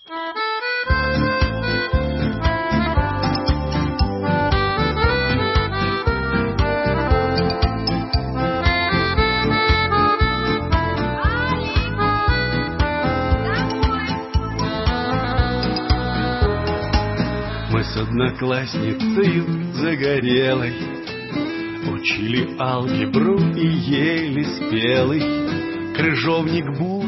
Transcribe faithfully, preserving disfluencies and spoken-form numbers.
Мы с одноклассницею загорелой учили алгебру и ели спелый крыжовник бу.